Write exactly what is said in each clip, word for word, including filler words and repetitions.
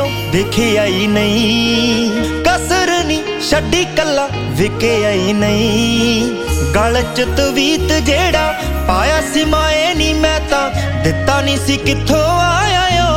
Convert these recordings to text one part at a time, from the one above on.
ਓ ਦੇਖਿਆ ਹੀ ਨਹੀਂ, ਕਸਰ ਨੀ ਛੱਡੀ ਕੱਲਾ ਵਿਕਿਆ ਹੀ ਨਹੀਂ। ਗਲ ਚ ਤਵੀਤ ਜਿਹੜਾ ਪਾਇਆ ਸੀ ਮਾਏ ਨੀ ਮੈਂ ਤਾਂ ਦਿੱਤਾ ਨੀ ਸੀ ਕਿੱਥੋਂ ਆਇਆ ਓ।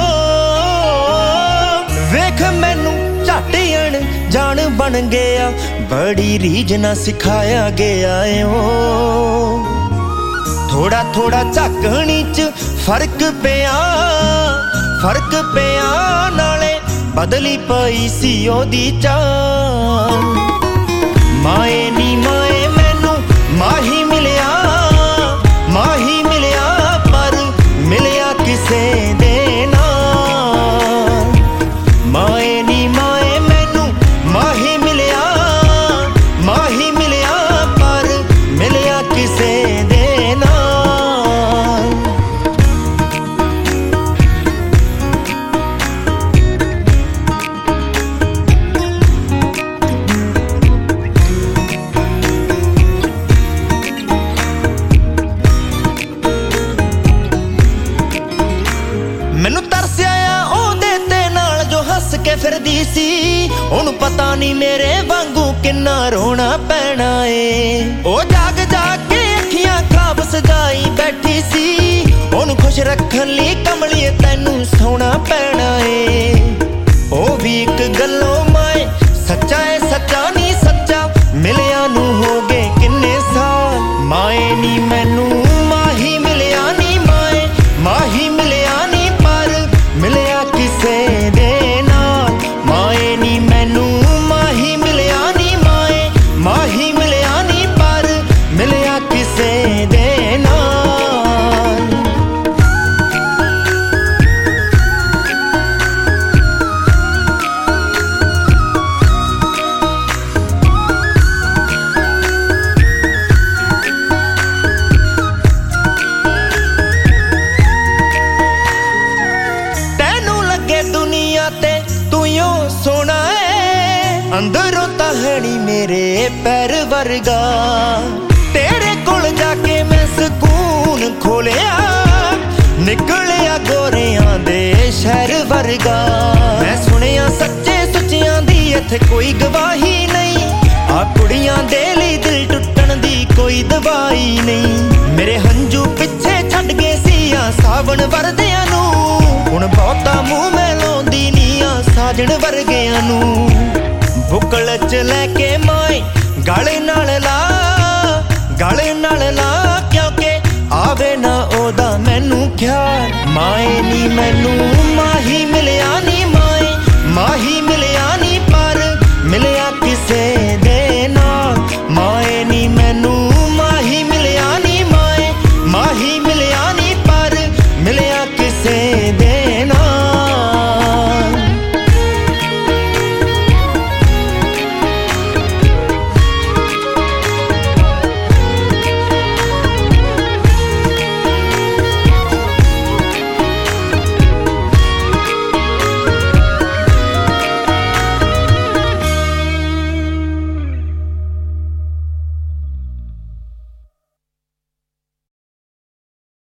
ਵੇਖ ਮੈਨੂੰ ਝੱਟ ਅਣ ਜਾਣ ਬਣ ਗਿਆ, ਬੜੀ ਰੀਝ ਨਾਲ ਸਿਖਾਇਆ ਗਿਆ ਓ। ਥੋੜਾ ਥੋੜਾ ਝਾਕਣੀ ਚ ਫਰਕ ਪਿਆ, ਫਰਕ ਪਿਆ ਨਾਲੇ ਬਦਲੀ ਪਈ ਸੀ ਉਹਦੀ ਚਾਲ। ਮਾਏ ਨੀ ਮਾਏ ਮੈਨੂੰ ਮਾਹੀ ਮਿਲਿਆ, ਮਾਹੀ ਮਿਲਿਆ ਪਰ ਮਿਲਿਆ ਕਿਸੇ ਦੇ ਨਾਲ। ਮਾਏ ਨੀ ਮਾਏ ਮੈਨੂੰ ਮਾਹੀ ਮਿਲਿਆ, ਮਾਹੀ ਮਿਲਿਆ ਪਰ ਮਿਲਿਆ ਕਿਸੇ ਦੇ ਨਾਲ। ਮੈਨੂੰ ਤਰਸਿਆ ਆ ਉਹਦੇ ਤੇ ਨਾਲ ਜੋ ਹੱਸ ਕੇ ਫਿਰਦੀ ਸੀ, ਉਹਨੂੰ ਪਤਾ ਨੀ ਮੇਰੇ ਵਾਂਗੂ ਕਿੰਨਾ ਰੋਣਾ ਪੈਣਾ ਏ। ਉਹ ਜਾਗ ਜਾਗ ਕੇ ਅੱਖੀਆਂ ਖਾਬ ਸਜਾਈ ਬੈਠੀ ਸੀ, ਉਹਨੂੰ ਖੁਸ਼ ਰੱਖਣ ਲਈ ਕਮਲੀਏ ਤੈਨੂੰ ਸੌਣਾ ਪੈਣਾ ਏ। ਉਹ ਵੀ ਇੱਕ ਗੱਲੋਂ ਮਾਏ ਸੱਚਾ ਏ ਸੱਚਾ ਨੀ ਸੱਚਾ, ਮਿਲਿਆ ਨੂੰ ਹੋ ਗਏ ਕਿੰਨੇ ਸਾਲ। ਮਾਏ ਨੀ ਮੈਨੂੰ ਮਾਹੀ ਮਿਲਿਆ ਨੀ ਮਾਏ, ਮਾਹੀ ਮਿਲਿਆ ਨੀ ਮਿਲਿਆ ਕਿਸੇ ਦੇ ਨਾਲ। ਮਾਏ ਨੀ ਮੈਨੂੰ ਮਾਹੀ ਮਿਲਿਆ ਨੀ ਮਾਏ, ਮਾਹੀ ਮਿਲਿਆ ਨੀ ਪਰ ਮਿਲਿਆ ਕਿਸੇ ਦੇ ਨਾਲ। ਦੁਨੀਆ ਤੇ ਤੂੰ ਯੋ ਸੋਹਣਾ ਏ, ਅੰਦਰੋਂ ਤਾਂ ਹੈ ਨੀ ਮੇਰੇ ਪੈਰ ਵਰਗਾ। ਤੇਰੇ ਕੋਲ ਜਾ ਕੇ ਮੈਂ ਸਕੂਨ ਖੋਲਿਆ, ਨਿਕਲਿਆ ਗੋਰਿਆਂ ਦੇ ਸ਼ਹਿਰ ਵਰਗਾ। ਮੈਂ ਸੁਣਿਆ ਸੱਚੇ ਸੁੱਚਿਆਂ ਦੀ ਇੱਥੇ ਕੋਈ ਗਵਾਹੀ ਨਹੀਂ, ਆ ਕੁੜੀਆਂ ਦੇ ਲਈ ਦਿਲ ਟੁੱਟਣ ਦੀ ਕੋਈ ਦਵਾਈ ਨਹੀਂ। ਮੇਰੇ ਹੰਝੂ ਪਿੱਛੇ ਛੱਡ ਗਏ ਸੀ ਆ ਸਾਵਣ ਵਰਦਿਆਂ ਨੂੰ, ਹੁਣ ਬਹੁਤਾ ਮੂੰਹ ਮੈਂ ਲਾਉਂਦੀ ਨੀ ਆ ਸਾਜਣ ਵਰਗਿਆਂ ਨੂੰ। ਬੁੱਕਲ ਚ ਲੈ ਕੇ ਮਾਏ ਗਾਲੇ ਨਾਲ ਲਾ, ਗਾਲੇ ਨਾਲ ਲਾ ਕਿਉਂਕਿ ਆਵੇ ਨਾ ਉਹਦਾ ਮੈਨੂੰ ਖਿਆਲ। ਮਾਏ ਨੀ ਮੈਨੂੰ ਮਾਹੀ ਮਿਲਿਆ ਨੀ